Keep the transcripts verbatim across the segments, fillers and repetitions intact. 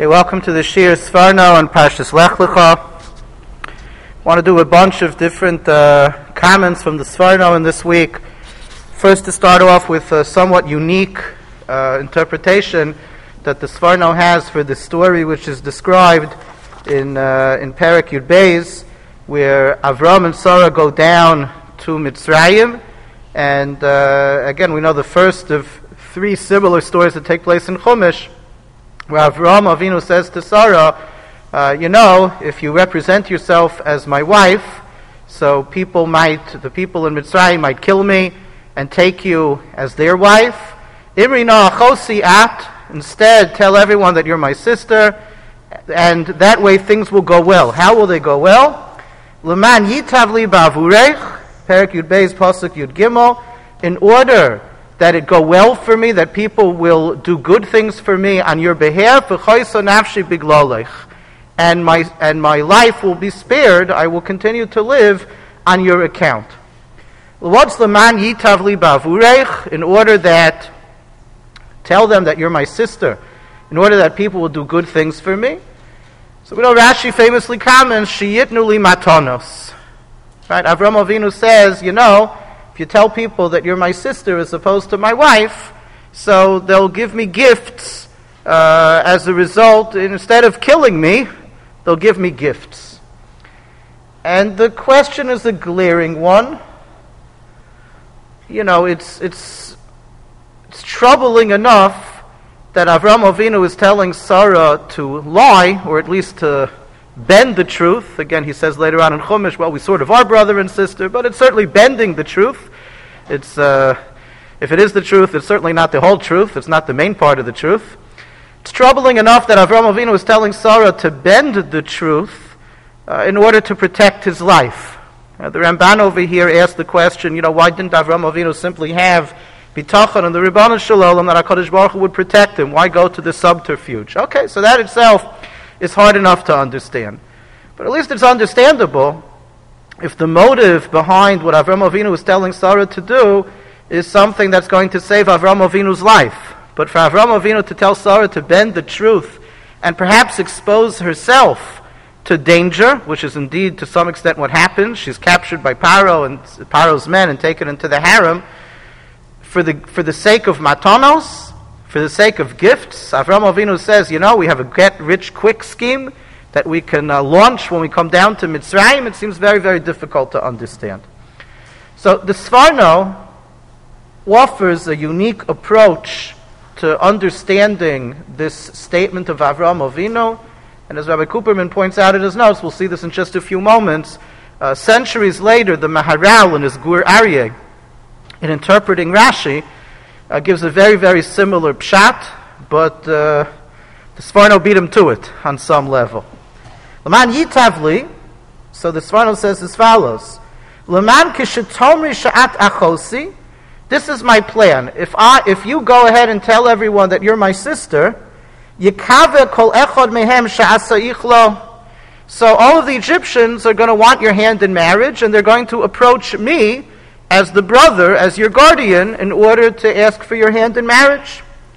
Okay, welcome to the Shir Sfarno on Parshas Lech Lecha. I want to do a bunch of different uh, comments from the Sfarno in this week. First, to start off with a somewhat unique uh, interpretation that the Sfarno has for the story which is described in uh, in Perek Yud Beis, where Avram and Sarah go down to Mitzrayim, and uh, again we know the first of three similar stories that take place in Chumash, where Avram Avinu says to Sarah, uh, you know, if you represent yourself as my wife, so people might, the people in Mitzrayim might kill me and take you as their wife. Imrina achosi at, instead tell everyone that you're my sister, and that way things will go well. How will they go well? L'man yitav li ba'avurech, Perek Yud Beis Pasuk Yud Gimel, in order that it go well for me, that people will do good things for me on your behalf, and my and my life will be spared. I will continue to live on your account. What's the man yitavli bavurech? In order that, tell them that you're my sister, in order that people will do good things for me. So we know Rashi famously comments, sheyitnu li matanos. Right? Avram Avinu says, you know, if you tell people that you're my sister as opposed to my wife, so they'll give me gifts uh, as a result. Instead of killing me, they'll give me gifts. And the question is a glaring one. You know, it's it's it's troubling enough that Avram Avinu is telling Sarah to lie, or at least to bend the truth. Again, he says later on in Chumash, well, we sort of are brother and sister, but it's certainly bending the truth. It's uh, if it is the truth, it's certainly not the whole truth. It's not the main part of the truth. It's troubling enough that Avram Avinu is telling Sarah to bend the truth uh, in order to protect his life. Uh, the Ramban over here asked the question, you know, why didn't Avram Avinu simply have bitachon and the Ribbon Shalom that HaKadosh Baruch Hu would protect him? Why go to the subterfuge? Okay, so that itself is hard enough to understand. But at least it's understandable if the motive behind what Avram Avinu is telling Sarah to do is something that's going to save Avram Avinu's life. But for Avram Avinu to tell Sarah to bend the truth and perhaps expose herself to danger, which is indeed to some extent what happened. She's captured by Paro and Paro's men and taken into the harem. For the for the sake of matanos, for the sake of gifts, Avram Avinu says, you know, we have a get-rich-quick scheme that we can uh, launch when we come down to Mitzrayim. It seems very, very difficult to understand. So the Sfarno offers a unique approach to understanding this statement of Avram Avinu. And as Rabbi Cooperman points out in his notes, we'll see this in just a few moments, uh, centuries later, the Maharal in his Gur Aryeh, in interpreting Rashi, Uh, gives a very, very similar pshat, but uh, the Sfarno beat him to it on some level. L'man yitavli, so the Sfarno says as follows: L'man kishetomri sha'at achosi. This is my plan. If I, if you go ahead and tell everyone that you're my sister, yikave kol echad mehem sha'asa ichlo. So all of the Egyptians are going to want your hand in marriage, and they're going to approach me as the brother, as your guardian, in order to ask for your hand in marriage.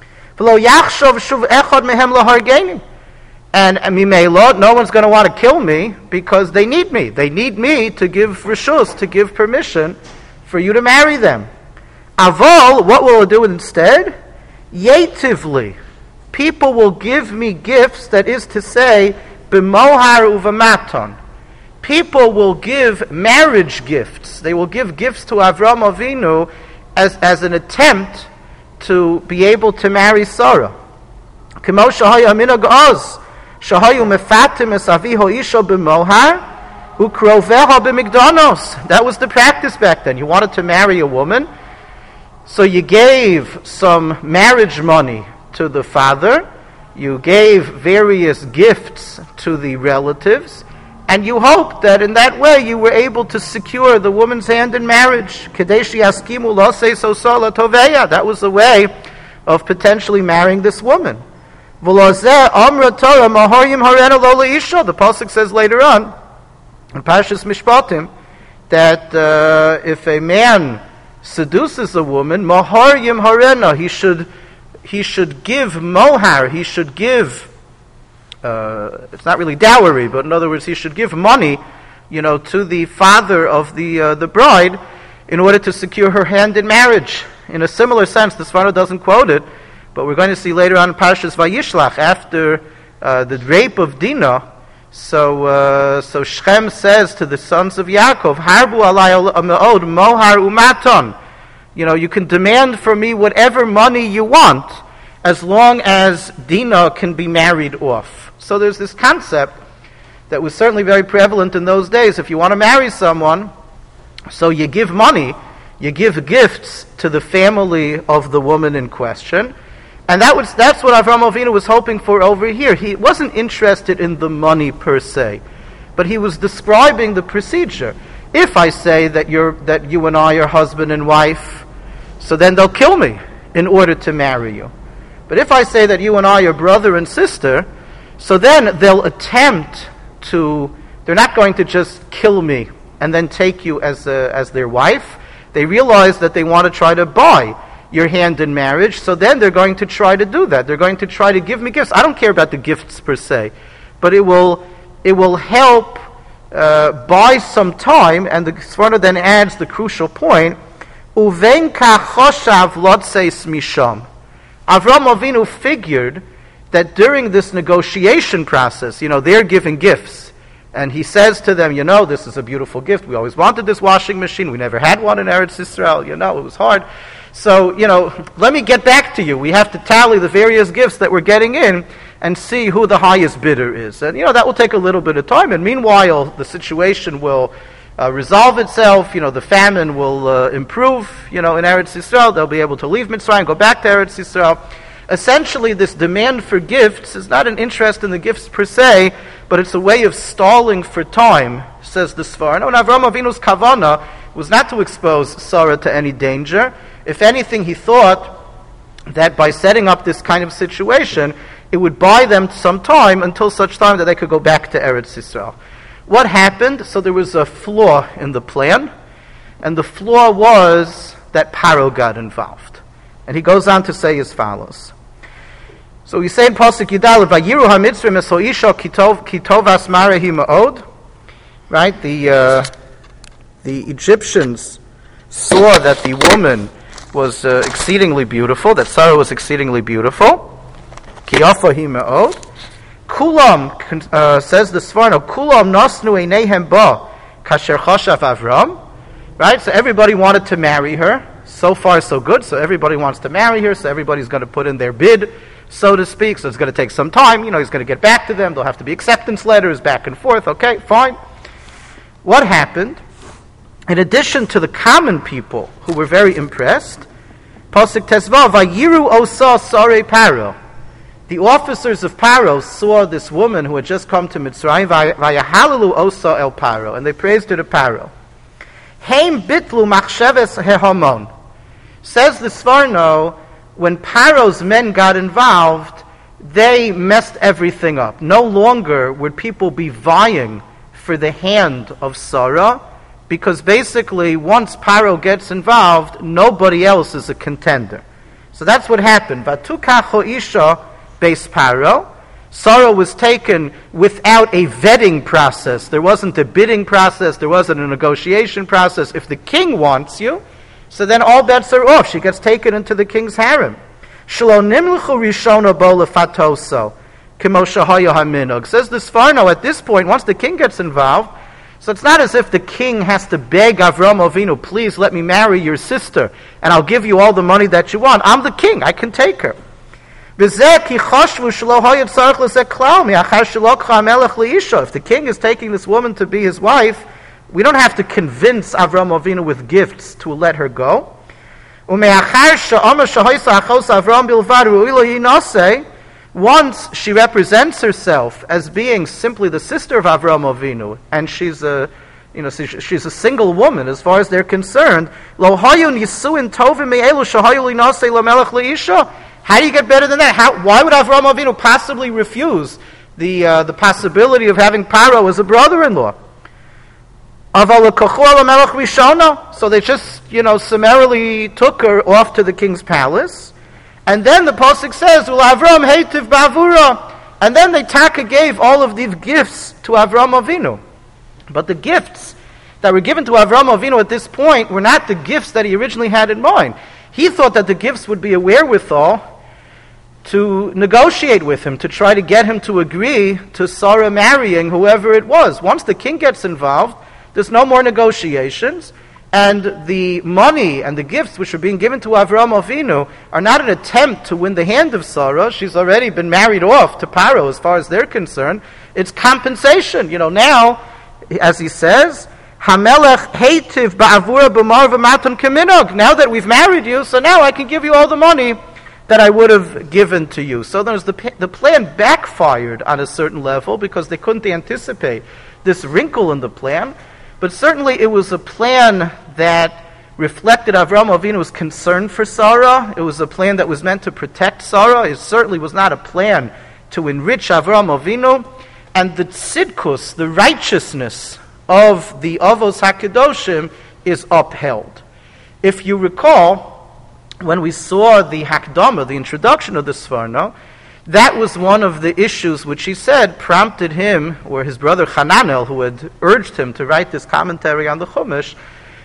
And Mimela, no one's going to want to kill me because they need me. They need me to give reshus, to give permission for you to marry them. Aval, what will it do instead? Yetivli. People will give me gifts, that is to say, b'mohar uvamaton. People will give marriage gifts. They will give gifts to Avram Avinu as, as an attempt to be able to marry Sarah. That was the practice back then. You wanted to marry a woman, so you gave some marriage money to the father, you gave various gifts to the relatives, and you hoped that in that way you were able to secure the woman's hand in marriage. That was the way of potentially marrying this woman. The Pasuk says later on, in Parshas Mishpatim, that uh, if a man seduces a woman, mahar yim harena, he should he should give mohar, he should give uh, it's not really dowry, but in other words, he should give money, you know, to the father of the uh, the bride in order to secure her hand in marriage. In a similar sense, the Sforno doesn't quote it, but we're going to see later on in Parshas Vayishlach, after uh, the rape of Dinah, so uh, so Shechem says to the sons of Yaakov, Harbu alai me'od mohar umaton. You know, you can demand from me whatever money you want, as long as Dinah can be married off. So there's this concept that was certainly very prevalent in those days. If you want to marry someone, so you give money, you give gifts to the family of the woman in question. And that was that's what Avraham Avinu was hoping for over here. He wasn't interested in the money per se, but he was describing the procedure. If I say that you're that you and I are husband and wife, so then they'll kill me in order to marry you. But if I say that you and I are brother and sister, so then they'll attempt to, they're not going to just kill me and then take you as a, as their wife. They realize that they want to try to buy your hand in marriage, so then they're going to try to do that. They're going to try to give me gifts. I don't care about the gifts per se, but it will it will help uh, buy some time, and the Sforno then adds the crucial point, Uven kachoshav lotseis misham. Avraham Avinu figured that during this negotiation process, you know, they're giving gifts. And he says to them, you know, this is a beautiful gift. We always wanted this washing machine. We never had one in Eretz Yisrael. You know, it was hard. So, you know, let me get back to you. We have to tally the various gifts that we're getting in and see who the highest bidder is. And, you know, that will take a little bit of time. And meanwhile, the situation will uh, resolve itself. You know, the famine will uh, improve, you know, in Eretz Yisrael. They'll be able to leave Mitzrayim, go back to Eretz Yisrael. Essentially, this demand for gifts is not an interest in the gifts per se, but it's a way of stalling for time, says the Sforno. And Avraham Avinu's kavana was not to expose Sarah to any danger. If anything, he thought that by setting up this kind of situation, it would buy them some time until such time that they could go back to Eretz Yisrael. What happened? So there was a flaw in the plan, and the flaw was that Paro got involved. And he goes on to say as follows. So we say in Pasuk Yudal, Vayiru HaMitzrim es ho'isha kitovas marehi ma'od. Right? The uh, the Egyptians saw that the woman was uh, exceedingly beautiful, that Sarah was exceedingly beautiful. Ki yafahi ma'od. Kulam, uh, says the Sforno, Kulam nosnu einehem ba kasher chashav Avram. Right? So everybody wanted to marry her. So far, so good. So everybody wants to marry her, so everybody's going to put in their bid, so to speak. So it's going to take some time. You know, he's going to get back to them. There'll have to be acceptance letters back and forth. Okay, fine. What happened? In addition to the common people who were very impressed, Pasuk Tezvav, Vayiru osa sare Paro. The officers of Paro saw this woman who had just come to Mitzrayim, Vayahalalu osa el Paro, and they praised her to Paro. Heim bitlu machsheves hehamon. Says the Sforno, when Paro's men got involved, they messed everything up. No longer would people be vying for the hand of Sarah, because basically once Paro gets involved, nobody else is a contender. So that's what happened. Vatukach ho'isha beis Paro. Sarah was taken without a vetting process. There wasn't a bidding process. There wasn't a negotiation process. If the king wants you, so then all bets are off. She gets taken into the king's harem. Shelo nimluchu rishona bo lefatoso, kemo shahaya haminog. Says the Sforno, at this point, once the king gets involved, so it's not as if the king has to beg Avraham Avinu, please let me marry your sister, and I'll give you all the money that you want. I'm the king. I can take her. If the king is taking this woman to be his wife, we don't have to convince Avraham Avinu with gifts to let her go. Once she represents herself as being simply the sister of Avraham Avinu, and she's a, you know, she's a single woman as far as they're concerned. How do you get better than that? How, why would Avraham Avinu possibly refuse the uh, the possibility of having Paro as a brother-in-law? So they just, you know, summarily took her off to the king's palace. And then the Pasuk says, Avram heitiv bavura. And then they taka gave all of these gifts to Avram Avinu. But the gifts that were given to Avram Avinu at this point were not the gifts that he originally had in mind. He thought that the gifts would be a wherewithal to negotiate with him, to try to get him to agree to Sarah marrying whoever it was. Once the king gets involved, there's no more negotiations, and the money and the gifts which are being given to Avram Avinu are not an attempt to win the hand of Sarah. She's already been married off to Paro as far as they're concerned. It's compensation. You know, now, as he says, Hamelech heitiv ba'avura b'mar v'matan kaminog. Now that we've married you, so now I can give you all the money that I would have given to you. So there's the the plan backfired on a certain level because they couldn't anticipate this wrinkle in the plan. But certainly it was a plan that reflected Avram Avinu's concern for Sarah. It was a plan that was meant to protect Sarah. It certainly was not a plan to enrich Avram Avinu. And the tzidkus, the righteousness of the Avos HaKadoshim, is upheld. If you recall, when we saw the Hakdama, the introduction of the Sforno, that was one of the issues which he said prompted him, or his brother Hananel, who had urged him to write this commentary on the Chumash,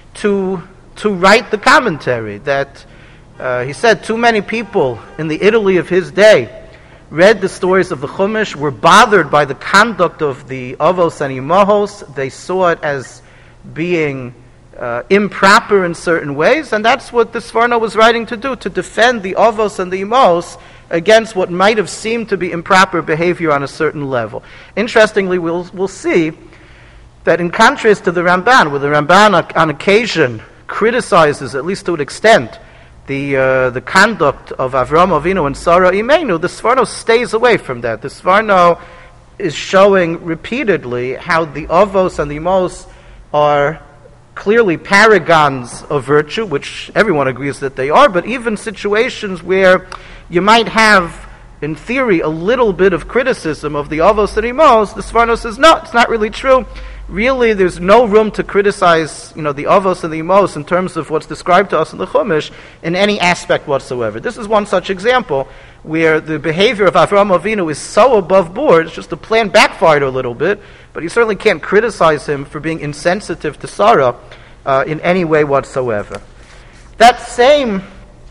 to to write the commentary. That uh, he said too many people in the Italy of his day read the stories of the Chumash, were bothered by the conduct of the Avos and Imahos. They saw it as being uh, improper in certain ways, and that's what the Sforno was writing to do, to defend the Avos and the Imahos against what might have seemed to be improper behavior on a certain level. Interestingly, we'll we'll see that in contrast to the Ramban, where the Ramban on occasion criticizes, at least to an extent, the uh, the conduct of Avram Avinu and Sarah Imenu, the Sforno stays away from that. The Sforno is showing repeatedly how the Avos and the Imos are clearly paragons of virtue, which everyone agrees that they are, but even situations where you might have, in theory, a little bit of criticism of the Avos and Imos, the Sforno says, no, it's not really true. Really, there's no room to criticize, you know, the Avos and the Imos in terms of what's described to us in the Chumash in any aspect whatsoever. This is one such example where the behavior of Avram Avinu is so above board, it's just the plan backfired a little bit, but you certainly can't criticize him for being insensitive to Sarah uh, in any way whatsoever. That same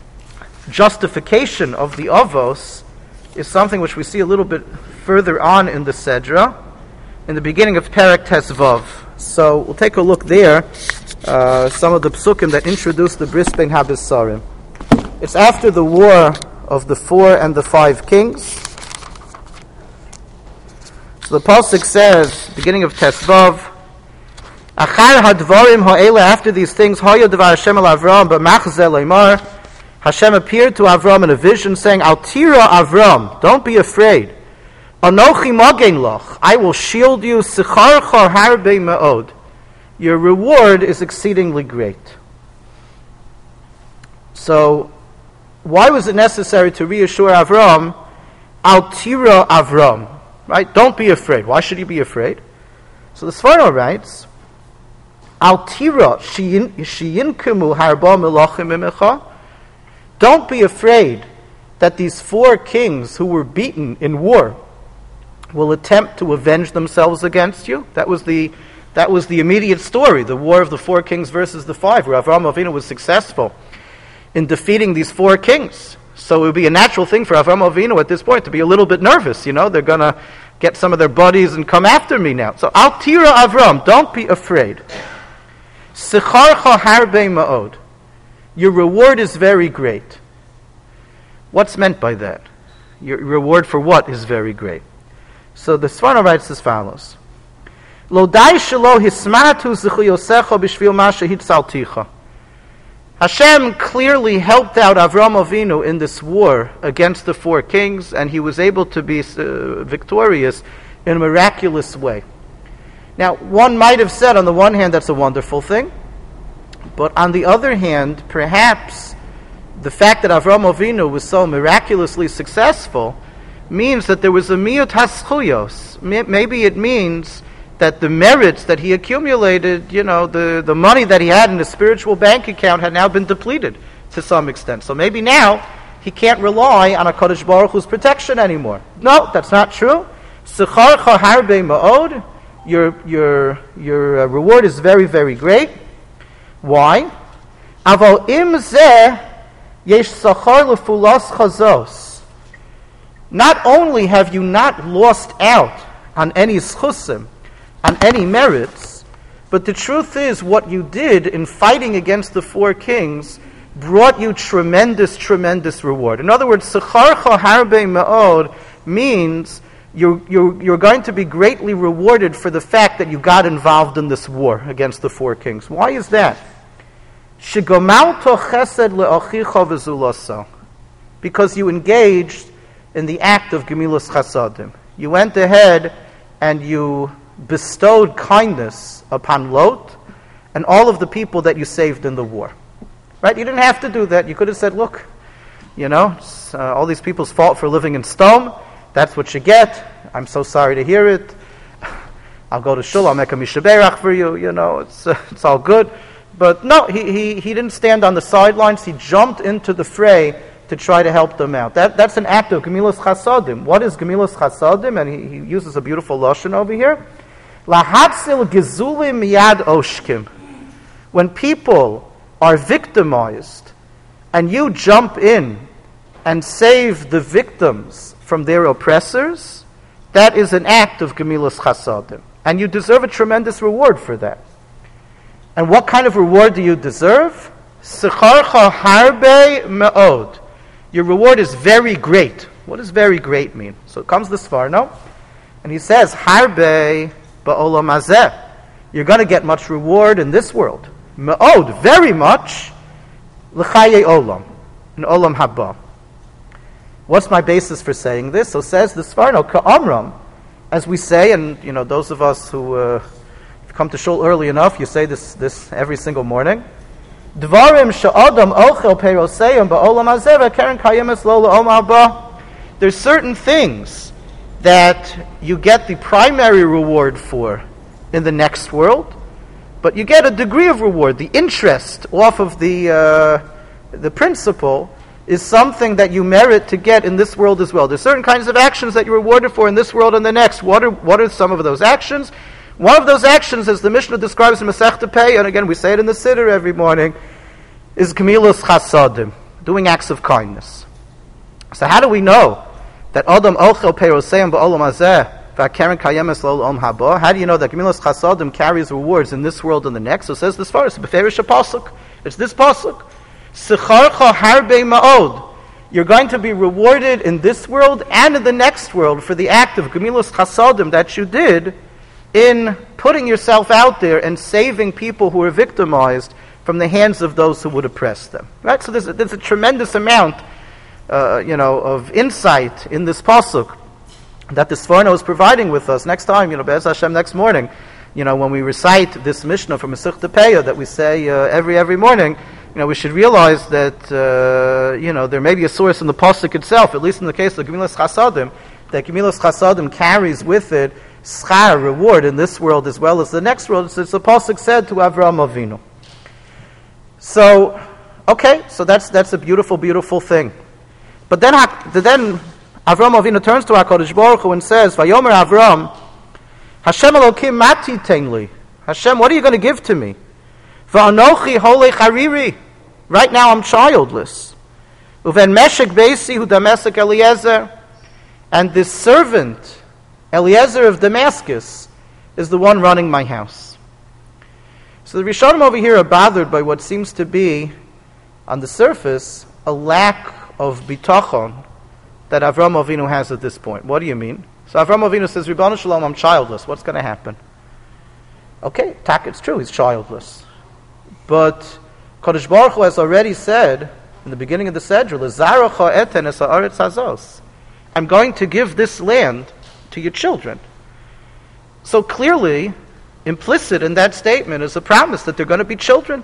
justification of the Avos is something which we see a little bit further on in the Sedra, in the beginning of Perek Tesvav. So we'll take a look there, uh, some of the psukim that introduce the Bris Bein HaBesarim. It's after the war of the four and the five kings. So the pasuk says, beginning of Tesvav, Achar hadvarim ha'ela, after these things, Haya devar Hashem el Avram b'machzeh leimar, Hashem appeared to Avram in a vision, saying, Al tira Avram, don't be afraid. Anochi magen lach, I will shield you. Sicharcha harbe me'od, your reward is exceedingly great. So, why was it necessary to reassure Avram? Al tira Avram, right? Don't be afraid. Why should he be afraid? So the Sforno writes, Al tira shiyinkemu harba melachim imecha. Don't be afraid that these four kings who were beaten in war will attempt to avenge themselves against you. That was the that was the immediate story, the war of the four kings versus the five, where Avram Avinu was successful in defeating these four kings. So it would be a natural thing for Avram Avinu at this point to be a little bit nervous. You know, they're going to get some of their buddies and come after me now. So Al tira Avram, don't be afraid. Sicharcha harbe ma'od, your reward is very great. What's meant by that? Your reward for what is very great? So the Sforno writes as follows: Lo dai shelo hismatu zechuyosecha b'shvil ma shehitzalticha. Hashem clearly helped out Avram Avinu in this war against the four kings, and he was able to be uh, victorious in a miraculous way. Now, one might have said, on the one hand, that's a wonderful thing, but on the other hand, perhaps the fact that Avram Avinu was so miraculously successful means that there was a miyut haschuyos. Maybe it means that the merits that he accumulated, you know, the, the money that he had in his spiritual bank account had now been depleted to some extent. So maybe now he can't rely on HaKadosh Baruch Hu's protection anymore. No, that's not true. Secharcha harbe ma'od, your your your uh, reward is very, very great. Why? Aval im zeh yesh sachar lefulas chazos. Not only have you not lost out on any schusim, on any merits, but the truth is what you did in fighting against the four kings brought you tremendous, tremendous reward. In other words, secharcha harbe ma'od means you're, you're, you're going to be greatly rewarded for the fact that you got involved in this war against the four kings. Why is that? Shegomalto chesed le'achicha v'zulaso. Because you engaged in the act of Gemilas Chasadim. You went ahead and you bestowed kindness upon Lot and all of the people that you saved in the war. Right? You didn't have to do that. You could have said, look, you know, uh, all these people's fault for living in Stone. That's what you get. I'm so sorry to hear it. I'll go to Shul, I'll make a Mishaberach for you. You know, it's uh, it's all good. But no, he, he, he didn't stand on the sidelines. He jumped into the fray to try to help them out. That That's an act of Gemilas Chasadim. What is Gemilas Chasadim? And he, he uses a beautiful lashon over here. Lahatzil gezulim yad oshkim. When people are victimized and you jump in and save the victims from their oppressors, that is an act of Gemilas Chasadim. And you deserve a tremendous reward for that. And what kind of reward do you deserve? Secharcha harbe me'od. Your reward is very great. What does very great mean? So it comes this far, no? And he says, harbe ba'olam hazeh. You're going to get much reward in this world. Me'od, very much. L'chaye olam. In olam haba. What's my basis for saying this? So says the Sfarno, ka'amram. As we say, and you know, those of us who uh, come to shul early enough, you say this this every single morning. Dvarim sha'adam ochel peiroseyim ba'olam hazeh karen kayemes lo la'om haba. There's certain things that you get the primary reward for in the next world, but you get a degree of reward. The interest off of the uh, the principle is something that you merit to get in this world as well. There's certain kinds of actions that you're rewarded for in this world and the next. What are what are some of those actions? One of those actions, as the Mishnah describes in Masechta Pei, and again we say it in the Siddur every morning, is Gemilas Chasadim, doing acts of kindness. So how do we know that Adam Ochel Peiroseim Ba'olam Hazeh V'Karen Kayemes Lo L'Om Haba? How do you know that Gemilas Chasadim carries rewards in this world and the next? So it says this far, it's Beferish Pasuk. It's this Pasuk. Secharcha harbe ma'od. You're going to be rewarded in this world and in the next world for the act of Gemilas Chasadim that you did in putting yourself out there and saving people who are victimized from the hands of those who would oppress them. Right? So there's a, there's a tremendous amount, uh, you know, of insight in this pasuk that the Sforno is providing with us. Next time, you know, Be'ez Hashem, next morning, you know, when we recite this Mishnah from Masechta Peah that we say uh, every every morning, you know, we should realize that uh, you know there may be a source in the pasuk itself, at least in the case of Gemilas Chasadim, that Gemilas Chasadim carries with it schar, reward in this world as well as the next world. It's the pasuk said to Avraham Avinu. So, okay, so that's that's a beautiful, beautiful thing. But then, then Avraham Avinu turns to HaKadosh Baruch Hu and says, "Vayomer Avram, Hashem Elokim mati tenli. Hashem, what are you going to give to me? Va'anochi holei chariri. Right now I'm childless. Uven meshek beisi hu Damasek Eliezer, and this servant Eliezer of Damascus is the one running my house." So the Rishonim over here are bothered by what seems to be, on the surface, a lack of bitachon that Avraham Avinu has at this point. What do you mean? So Avraham Avinu says, Ribbon Shalom, I'm childless. What's going to happen? Okay, tak, it's true, he's childless. But Kadosh Baruch Hu has already said, in the beginning of the Sedra, L'zarocha eten es ha'aretz hazos. I'm going to give this land to your children. So clearly, implicit in that statement is a promise that they're going to be children.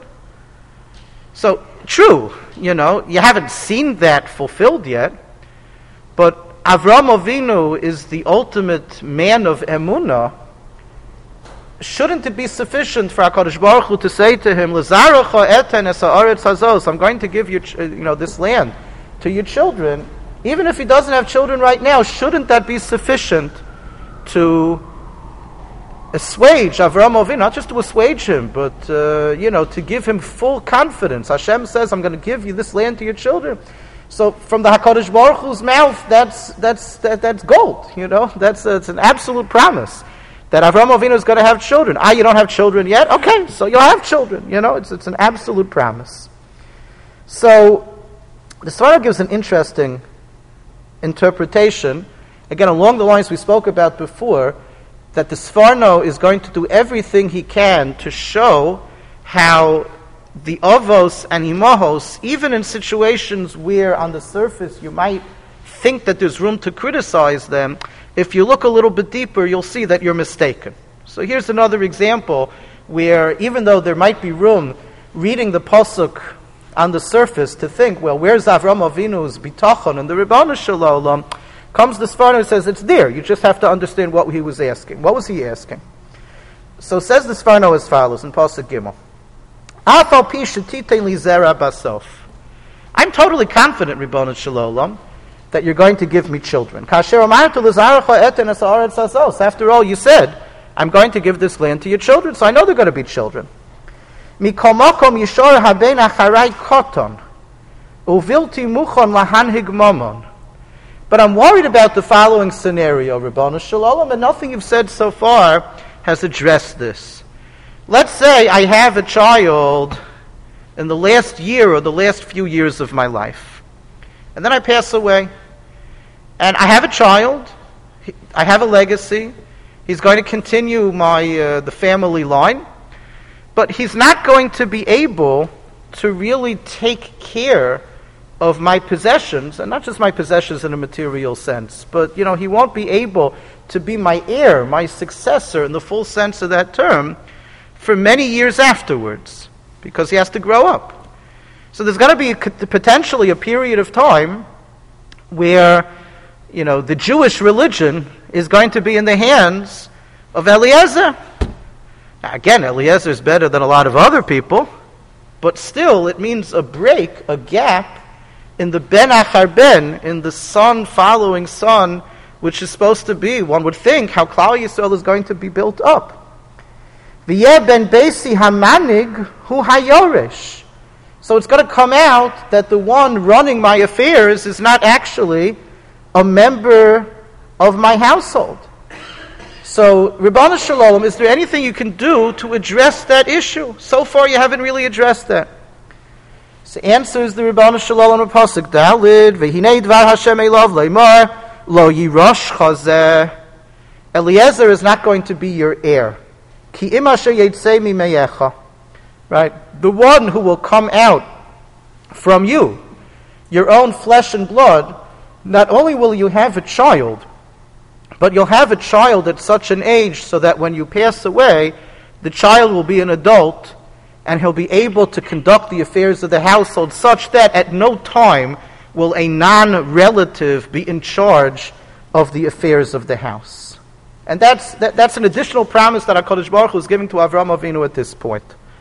So, true, you know, you haven't seen that fulfilled yet, but Avraham Avinu is the ultimate man of emunah. Shouldn't it be sufficient for HaKadosh Baruch Hu to say to him, L'zarocha eten es ha'aretz hazos, I'm going to give you, you know, this land to to your children, even if he doesn't have children right now, shouldn't that be sufficient to assuage Avraham Avinu, not just to assuage him, but uh, you know, to give him full confidence? Hashem says, I'm going to give you this land to your children. So from the HaKadosh Baruch Hu's mouth, that's that's that, that's gold. You know, that's uh, it's an absolute promise that Avraham Avinu is going to have children. Ah, you don't have children yet? Okay, so you'll have children. You know, it's it's an absolute promise. So the Sforno gives an interesting interpretation, again along the lines we spoke about before, that the Sforno is going to do everything he can to show how the avos and imahos, even in situations where on the surface you might think that there's room to criticize them, if you look a little bit deeper, you'll see that you're mistaken. So here's another example where even though there might be room reading the pasuk on the surface to think, well, where's Avraham Avinu's bitachon? And the Ribbon Shalom comes the Sforno and says, it's there. You just have to understand what he was asking. What was he asking? So says the Sforno as follows in pasuk Gimel. I'm totally confident, Ribbon Shalom, that you're going to give me children. After all, you said, I'm going to give this land to your children, so I know they're going to be children. But I'm worried about the following scenario, Ribbon Shalom, and nothing you've said so far has addressed this. Let's say I have a child in the last year or the last few years of my life. And then I pass away. And I have a child. I have a legacy. He's going to continue my uh, the family line. But he's not going to be able to really take care of my possessions, and not just my possessions in a material sense, but you know, he won't be able to be my heir, my successor in the full sense of that term, for many years afterwards, because he has to grow up. So there's going to be a, potentially a period of time where, you know, the Jewish religion is going to be in the hands of Eliezer. Now, again, Eliezer is better than a lot of other people, but still it means a break, a gap in the ben achar ben, in the son following son, which is supposed to be, one would think, how Klal Yisrael is going to be built up. V'yeh ben beisi hamanig hu hayoresh. So it's going to come out that the one running my affairs is not actually a member of my household. So, Ribbon Shalom, is there anything you can do to address that issue? So far you haven't really addressed that. So answers the Ribbon Shalom in pasuk Dalid, V'hinei dvar Hashem elav leimar, lo yirosh chazeh. Eliezer is not going to be your heir. Ki im asher yetzei mimeyecha. Right? The one who will come out from you, your own flesh and blood, not only will you have a child, but you'll have a child at such an age so that when you pass away, the child will be an adult and he'll be able to conduct the affairs of the household such that at no time will a non-relative be in charge of the affairs of the house. And that's that, that's an additional promise that HaKadosh Baruch Hu is giving to Avraham Avinu at this point.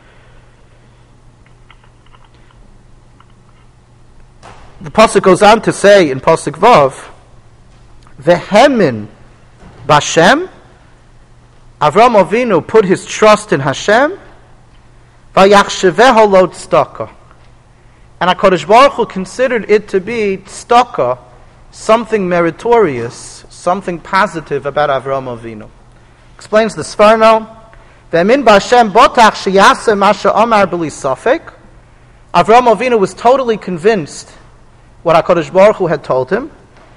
The pasuk goes on to say in pasuk Vav, Vehemin Bashem, Avraham Avinu put his trust in Hashem, Vayachsheveho lo tzedakah. And HaKadosh Baruch Hu considered it to be tzedakah, something meritorious, something positive about Avraham Avinu. Explains the Sforno, Ve'emin Bashem botach sheyaseh masha amar b'li safek. Avraham Avinu was totally convinced what HaKadosh Baruch Hu had told him.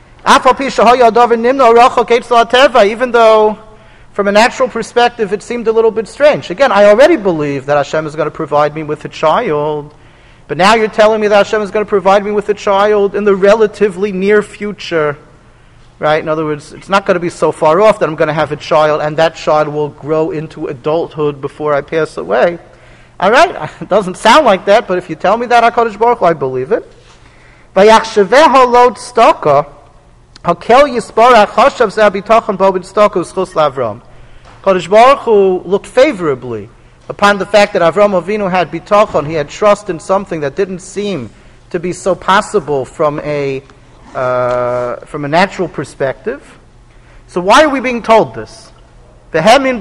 Even though, from a natural perspective, it seemed a little bit strange. Again, I already believe that Hashem is going to provide me with a child, but now you're telling me that Hashem is going to provide me with a child in the relatively near future. Right? In other words, it's not going to be so far off that I'm going to have a child, and that child will grow into adulthood before I pass away. All right, it doesn't sound like that, but if you tell me that, HaKadosh Baruch Hu, I believe it. Vayachsheveho lo tzedakah, hakel yisbarach chashav zeh habitachon bo b'tzedakah u'schus l'Avram. HaKadosh Baruch Hu looked favorably upon the fact that Avraham Avinu had bitachon, he had trust in something that didn't seem to be so possible from a uh, from a natural perspective. So why are we being told this? Right?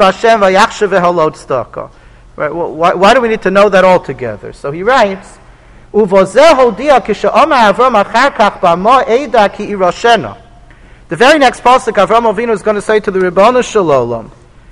Well, why, why do we need to know that all together? So he writes, the very next pasuk Avraham Avinu is going to say to the Ribbon Shalom,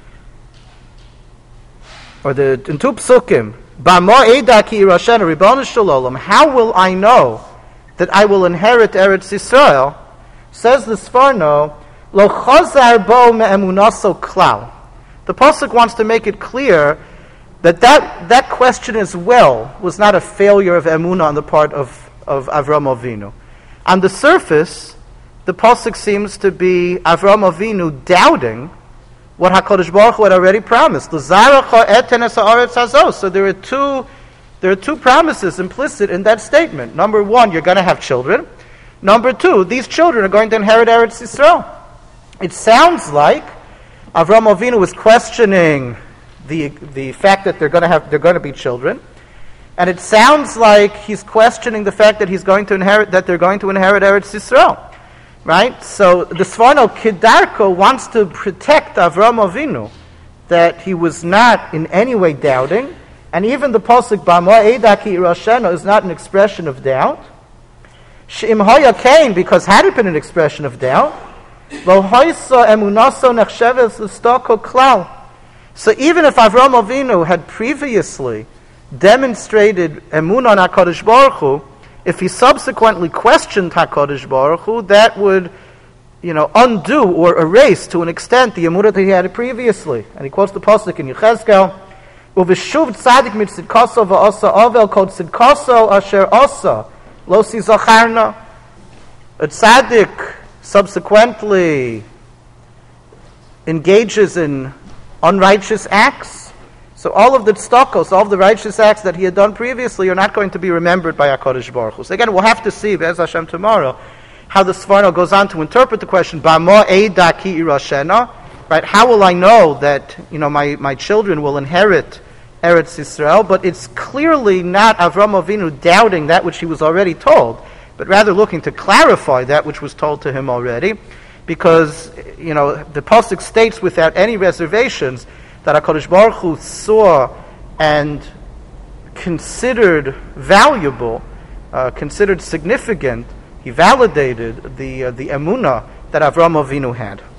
or the in two psukim, Ribbon Shalom, how will I know that I will inherit Eretz Yisrael? Says the Sforno, Lo chazar bo me'emunaso klal. The pasuk wants to make it clear that, that that question as well was not a failure of emunah on the part of, of Avraham Avinu. On the surface, the pasuk seems to be Avraham Avinu doubting what HaKadosh Baruch Hu had already promised. So there are two there are two promises implicit in that statement. Number one, you're going to have children. Number two, these children are going to inherit Eretz Yisrael. It sounds like Avraham Avinu was questioning the the fact that they're going to have they're going to be children, and it sounds like he's questioning the fact that he's going to inherit that they're going to inherit Eretz Yisrael, right? So the Sforno Kedarko wants to protect Avraham Avinu, that he was not in any way doubting, and even the pasuk Bama Eida Ki Irasheno is not an expression of doubt. She'im Hoya Kain, because had it been an expression of doubt, so even if Avraham Avinu had previously demonstrated emunah on HaKadosh Baruch Hu, if he subsequently questioned HaKadosh Baruch Hu, that would, you know, undo or erase to an extent the emunah that he had previously. And he quotes the pasuk in Yechezkel, "Uveshuv tzadik mit tzidkaso va'asa avel kol tzidkaso asher asa lo si zacharna." A tzaddik subsequently engages in unrighteous acts. So all of the tzedakos, all of the righteous acts that he had done previously are not going to be remembered by HaKadosh Baruch Hu. So again, we'll have to see, Be'ez Hashem tomorrow, how the Sforno goes on to interpret the question, Ba'mo Eida Ki Irashena, right? How will I know that, you know, my, my children will inherit Eretz Yisrael? But it's clearly not Avraham Avinu doubting that which he was already told, but rather looking to clarify that which was told to him already, because, you know, the pasuk states without any reservations that HaKadosh Baruch Hu saw and considered valuable, uh, considered significant, he validated the uh, the emunah that Avraham Avinu had.